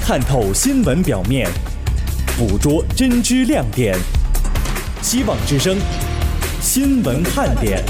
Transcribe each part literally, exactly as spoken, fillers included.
探透新闻表面，捕捉真知亮点。希望之声新闻看点。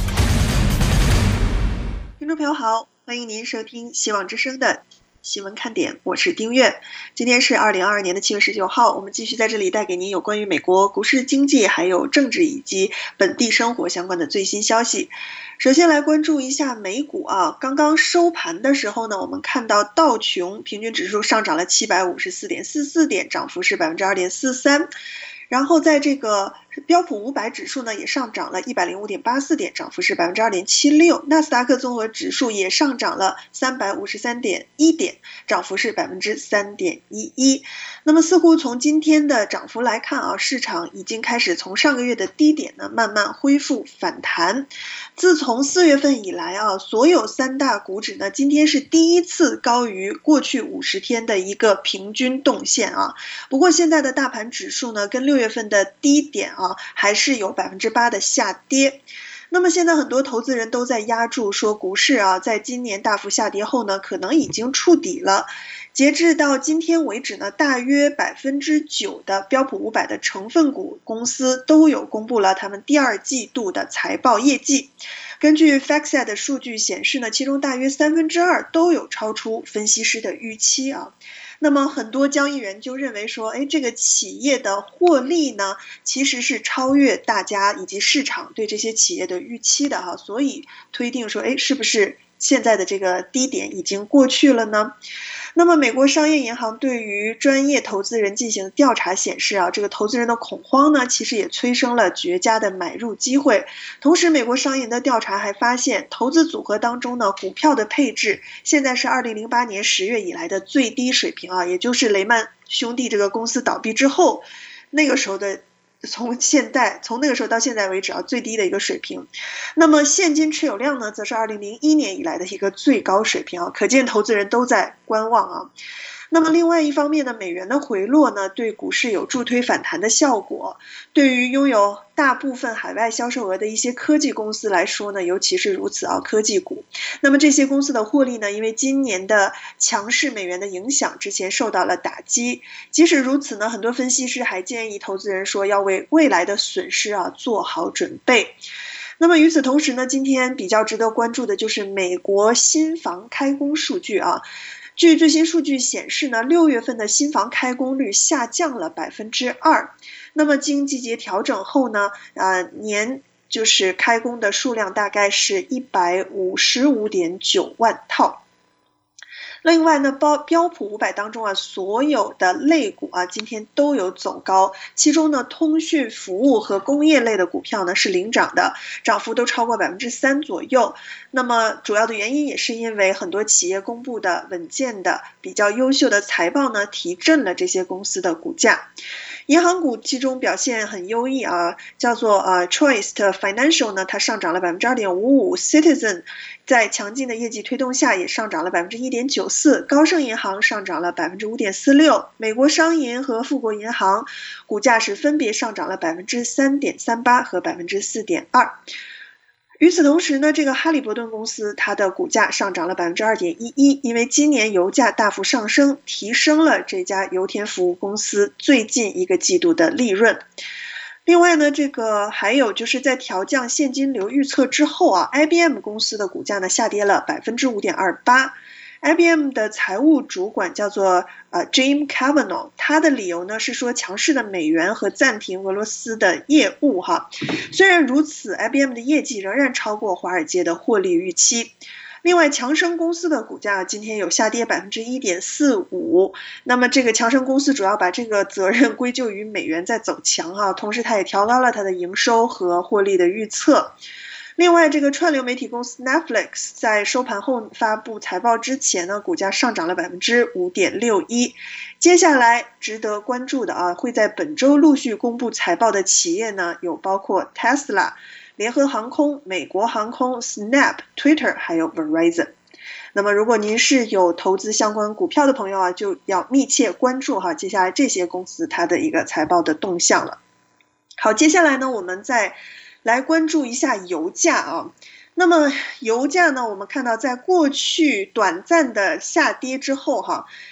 听众朋友好，欢迎您收听希望之声的新闻看点，我是丁月。今天是二零二二年的七月十九号，我们继续在这里带给您有关于美国股市、经济还有政治以及本地生活相关的最新消息。首先来关注一下美股啊，刚刚收盘的时候呢，我们看到道琼平均指数上涨了七百五十四点四四点，涨幅是 百分之二点四三。然后在这个标普五百指数呢也上涨了 一百零五点八四点，涨幅是 百分之二点七六。纳斯达克综合指数也上涨了三百五十三点一点，涨幅是 百分之三点一一。那么似乎从今天的涨幅来看啊，市场已经开始从上个月的低点呢慢慢恢复反弹。自从四月份以来啊，所有三大股指呢今天是第一次高于过去五十天的一个平均动线啊。不过现在的大盘指数呢跟六月份的低点啊还是有 百分之八 的下跌。那么现在很多投资人都在押注说股市啊在今年大幅下跌后呢可能已经触底了。截至到今天为止呢，大约 百分之九 的标普五百的成分股公司都有公布了他们第二季度的财报业绩。根据 F A Q S E 的数据显示呢，其中大约三分之二都有超出分析师的预期啊。那么很多交易员就认为说，哎，这个企业的获利呢，其实是超越大家以及市场对这些企业的预期的哈，所以推定说，哎，是不是现在的这个低点已经过去了呢？那么美国商业银行对于专业投资人进行调查显示啊，这个投资人的恐慌呢，其实也催生了绝佳的买入机会。同时美国商银的调查还发现，投资组合当中呢，股票的配置现在是二零零八年十月以来的最低水平啊，也就是雷曼兄弟这个公司倒闭之后那个时候的从现在从那个时候到现在为止啊最低的一个水平。那么现金持有量呢则是二零零一年以来的一个最高水平啊，可见投资人都在观望啊。那么另外一方面呢，美元的回落呢对股市有助推反弹的效果。对于拥有大部分海外销售额的一些科技公司来说呢，尤其是如此啊，科技股。那么这些公司的获利呢，因为今年的强势美元的影响，之前受到了打击。即使如此呢，很多分析师还建议投资人说要为未来的损失啊做好准备。那么与此同时呢，今天比较值得关注的就是美国新房开工数据啊。据最新数据显示呢，六月份的新房开工率下降了 百分之二。那么经季节调整后呢，呃，年就是开工的数量大概是一百五十五点九万套。另外呢，包标普五百当中啊，所有的类股啊，今天都有走高，其中呢，通讯服务和工业类的股票呢是领涨的，涨幅都超过 百分之三 左右。那么主要的原因也是因为很多企业公布的稳健的、比较优秀的财报呢，提振了这些公司的股价。银行股其中表现很优异啊，叫做呃 Choice Financial 呢，它上涨了 百分之二点五五， Citizen 在强劲的业绩推动下也上涨了 百分之一点九四， 高盛银行上涨了 百分之五点四六， 美国商银和富国银行股价是分别上涨了 百分之三点三八 和 百分之四点二。与此同时呢，这个哈利伯顿公司它的股价上涨了 百分之二点一一， 因为今年油价大幅上升，提升了这家油田服务公司最近一个季度的利润。另外呢，这个还有就是在调降现金流预测之后啊 ，I B M 公司的股价呢下跌了 百分之五点二八。I B M 的财务主管叫做呃 Jim Cavanaugh， 他的理由呢是说强势的美元和暂停俄罗斯的业务哈。虽然如此 ，I B M 的业绩仍然超过华尔街的获利预期。另外，强生公司的股价今天有下跌 百分之一点四五， 那么这个强生公司主要把这个责任归咎于美元在走强哈，同时它也调高了它的营收和获利的预测。另外，这个串流媒体公司 Netflix 在收盘后发布财报之前呢，股价上涨了 百分之五点六一。接下来值得关注的啊，会在本周陆续公布财报的企业呢，有包括 Tesla、联合航空、美国航空、Snap、Twitter 还有 Verizon。那么如果您是有投资相关股票的朋友啊，就要密切关注哈，接下来这些公司它的一个财报的动向了。好，接下来呢，我们再来关注一下油价啊。那么油价呢，我们看到在过去短暂的下跌之后哈，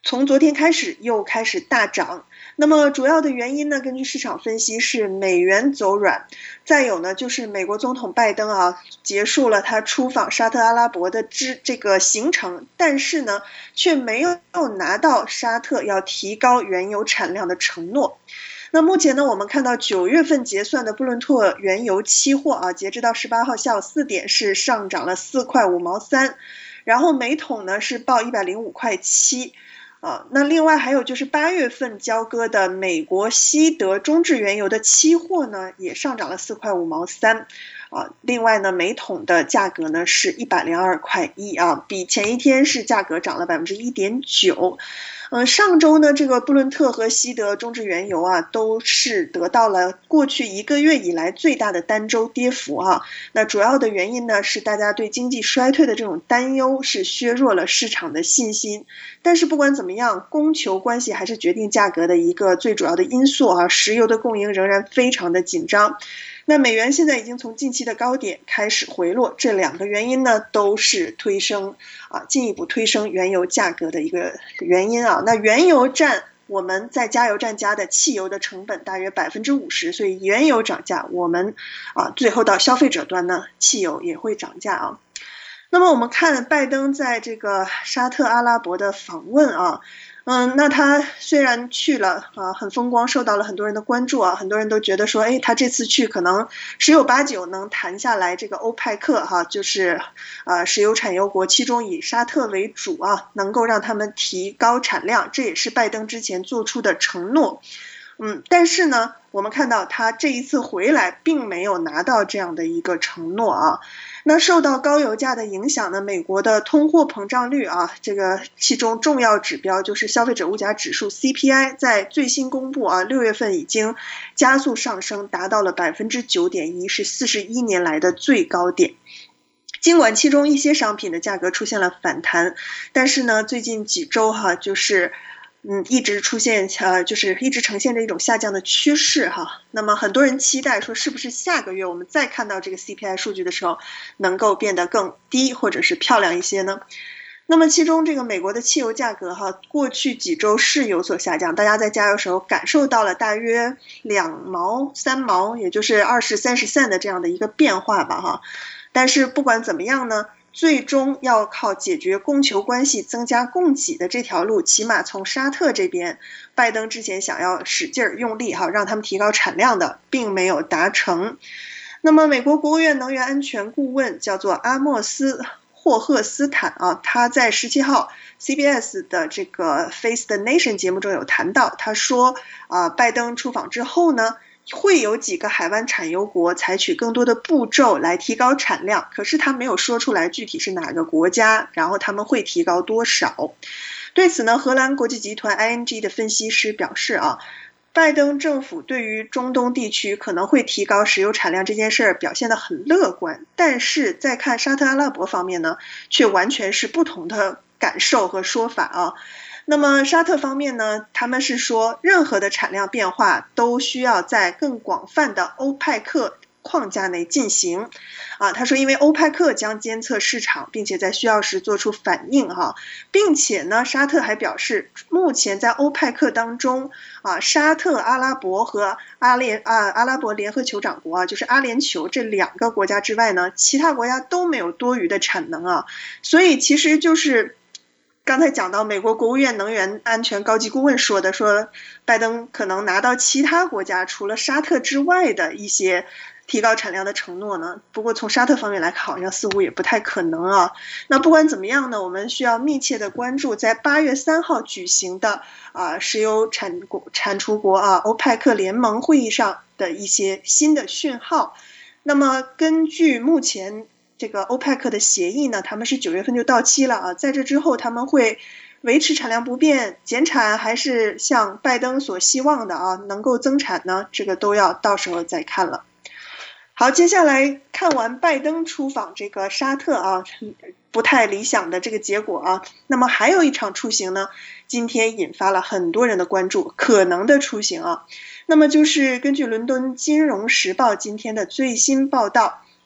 从昨天开始又开始大涨。那么主要的原因呢，根据市场分析是美元走软，再有呢就是美国总统拜登啊结束了他出访沙特阿拉伯的之这个行程，但是呢却没有拿到沙特要提高原油产量的承诺。那目前呢，我们看到九月份结算的布伦特原油期货啊，截止到十八号下午四点是上涨了四块五毛三，然后每桶呢是报一百零五块七。啊，那另外还有就是八月份交割的美国西德中质原油的期货呢，也上涨了四块五毛三，啊，另外呢，每桶的价格呢是一百零二块一啊，比前一天是价格涨了百分之一点九。嗯，上周呢，这个布伦特和西德中质原油啊，都是得到了过去一个月以来最大的单周跌幅啊。那主要的原因呢，是大家对经济衰退的这种担忧是削弱了市场的信心。但是不管怎么样，供求关系还是决定价格的一个最主要的因素啊。石油的供应仍然非常的紧张。那美元现在已经从近期的高点开始回落，这两个原因呢都是推升啊，进一步推升原油价格的一个原因啊。那原油占我们在加油站加的汽油的成本大约百分之五十，所以原油涨价，我们啊最后到消费者端呢，汽油也会涨价啊。那么我们看拜登在这个沙特阿拉伯的访问啊。嗯，那他虽然去了啊，很风光，受到了很多人的关注啊，很多人都觉得说，哎，他这次去可能十有八九能谈下来这个欧派克哈，就是啊石油产油国，其中以沙特为主啊，能够让他们提高产量，这也是拜登之前做出的承诺。嗯，但是呢，我们看到他这一次回来并没有拿到这样的一个承诺啊。那受到高油价的影响呢，美国的通货膨胀率啊，这个其中重要指标就是消费者物价指数 C P I， 在最新公布啊，六月份已经加速上升，达到了百分之九点一，是四十一年来的最高点。尽管其中一些商品的价格出现了反弹，但是呢，最近几周哈、啊，就是。嗯，一直出现呃，就是一直呈现着一种下降的趋势哈。那么很多人期待说，是不是下个月我们再看到这个 C P I 数据的时候，能够变得更低或者是漂亮一些呢？那么其中这个美国的汽油价格哈，过去几周是有所下降，大家在加油时候感受到了大约两毛三毛，也就是二十三十 cent 的这样的一个变化吧哈。但是不管怎么样呢？最终要靠解决供求关系、增加供给的这条路，起码从沙特这边，拜登之前想要使劲儿用力哈，让他们提高产量的，并没有达成。那么，美国国务院能源安全顾问叫做阿莫斯·霍赫斯坦啊，他在十七号 C B S 的这个 Face the Nation 节目中有谈到，他说啊，拜登出访之后呢，会有几个海湾产油国采取更多的步骤来提高产量，可是他没有说出来具体是哪个国家，然后他们会提高多少。对此呢，荷兰国际集团 I N G 的分析师表示啊，拜登政府对于中东地区可能会提高石油产量这件事儿表现得很乐观，但是在看沙特阿拉伯方面呢，却完全是不同的感受和说法啊。那么沙特方面呢，他们是说任何的产量变化都需要在更广泛的欧派克框架内进行啊。他说因为欧派克将监测市场，并且在需要时做出反应哈，并且呢沙特还表示，目前在欧派克当中啊，沙特阿拉伯和阿联啊阿拉伯联合酋长国啊，就是阿联酋这两个国家之外呢，其他国家都没有多余的产能啊。所以其实就是刚才讲到美国国务院能源安全高级顾问说的，说拜登可能拿到其他国家除了沙特之外的一些提高产量的承诺呢，不过从沙特方面来看，好像似乎也不太可能啊。那不管怎么样呢，我们需要密切的关注在八月三号举行的啊石油产国产出国啊欧派克联盟会议上的一些新的讯号。那么根据目前这个欧派克的协议呢，他们是九月份就到期了啊，在这之后他们会维持产量不变、减产，还是像拜登所希望的啊能够增产呢？这个都要到时候再看了。好，接下来看完拜登出访这个沙特啊，不太理想的这个结果啊，那么还有一场出行呢，今天引发了很多人的关注，可能的出行啊，那么就是根据伦敦金融时报今天的最新报道，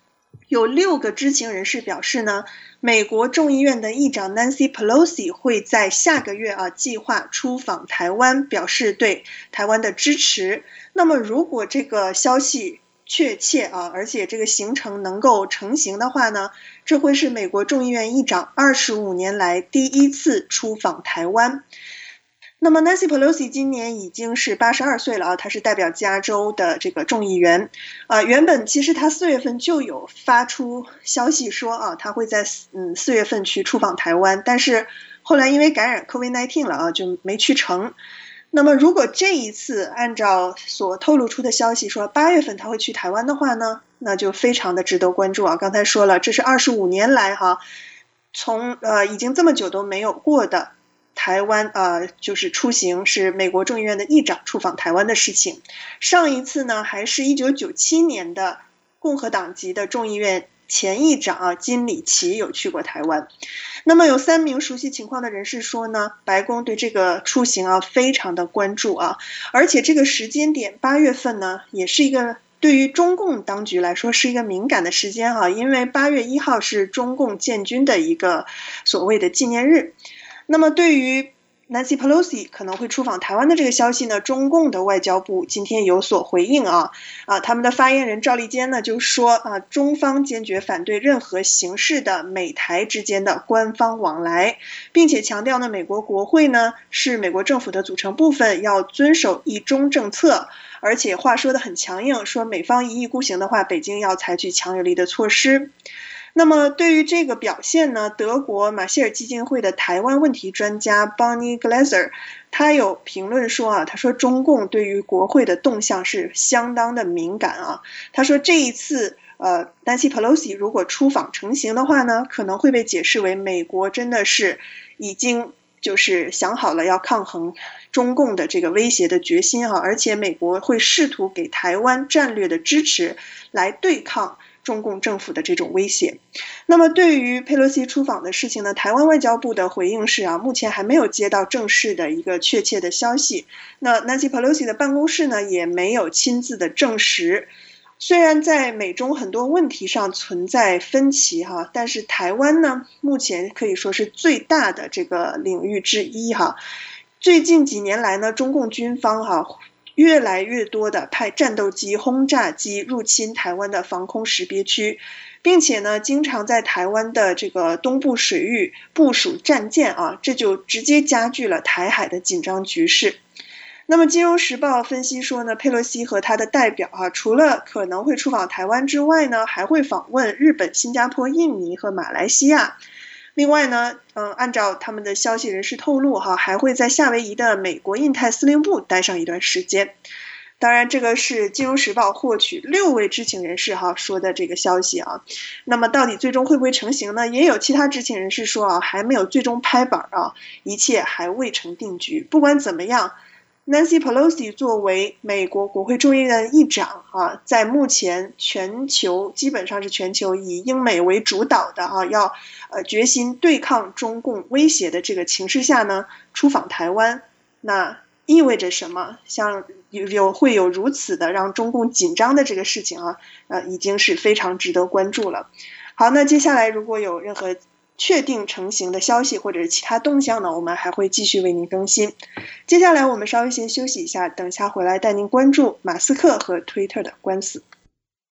有六个知情人士表示呢，美国众议院的议长 Nancy Pelosi 会在下个月啊计划出访台湾，表示对台湾的支持。那么如果这个消息确切啊，而且这个行程能够成行的话呢，这会是美国众议院议长二十五年来第一次出访台湾。那么 Nancy Pelosi 今年已经是八十二岁了啊，她是代表加州的这个众议员啊。原本其实她四月份就有发出消息说啊，她会在嗯四月份去出访台湾，但是后来因为感染 COVID 十九 了啊，就没去成。那么如果这一次按照所透露出的消息说八月份她会去台湾的话呢，那就非常的值得关注啊。刚才说了，这是二十五年来哈，从呃已经这么久都没有过的。台湾呃，就是出行是美国众议院的议长出访台湾的事情。上一次呢，还是一九九七年的共和党籍的众议院前议长啊金里奇有去过台湾。那么有三名熟悉情况的人士说呢，白宫对这个出行啊非常的关注啊，而且这个时间点八月份呢，也是一个对于中共当局来说是一个敏感的时间哈，因为八月一号是中共建军的一个所谓的纪念日。那么对于 Nancy Pelosi 可能会出访台湾的这个消息呢，中共的外交部今天有所回应啊啊，他们的发言人赵立坚呢就说啊，中方坚决反对任何形式的美台之间的官方往来，并且强调呢，美国国会呢是美国政府的组成部分，要遵守一中政策，而且话说得很强硬，说美方一意孤行的话，北京要采取强有力的措施。那么对于这个表现呢，德国马歇尔基金会的台湾问题专家 Bonnie Glaser 他有评论说啊，他说中共对于国会的动向是相当的敏感啊。他说这一次呃 Nancy Pelosi 如果出访成行的话呢，可能会被解释为美国真的是已经就是想好了要抗衡中共的这个威胁的决心啊，而且美国会试图给台湾战略的支持来对抗中共政府的这种威胁。那么对于佩洛西出访的事情呢，台湾外交部的回应是啊，目前还没有接到正式的一个确切的消息。那 Nancy Pelosi 的办公室呢也没有亲自的证实。虽然在美中很多问题上存在分歧哈，但是台湾呢目前可以说是最大的这个领域之一哈。最近几年来呢，中共军方哈越来越多的派战斗机、轰炸机入侵台湾的防空识别区，并且呢，经常在台湾的这个东部水域部署战舰啊，这就直接加剧了台海的紧张局势。那么《金融时报》分析说呢，佩洛西和他的代表啊，除了可能会出访台湾之外呢，还会访问日本、新加坡、印尼和马来西亚。另外呢，嗯，按照他们的消息人士透露哈，还会在夏威夷的美国印太司令部待上一段时间。当然，这个是《金融时报》获取六位知情人士哈说的这个消息啊。那么到底最终会不会成行呢？也有其他知情人士说啊，还没有最终拍板啊，一切还未成定局。不管怎么样，Nancy Pelosi 作为美国国会众议院议长啊，在目前全球基本上是全球以英美为主导的啊，要呃决心对抗中共威胁的这个情势下呢，出访台湾，那意味着什么？像有有会有如此的让中共紧张的这个事情啊，呃，已经是非常值得关注了。好，那接下来如果有任何确定成型的消息或者是其他动向呢，我们还会继续为您更新。接下来我们稍微先休息一下，等一下回来带您关注马斯克和推特的官司。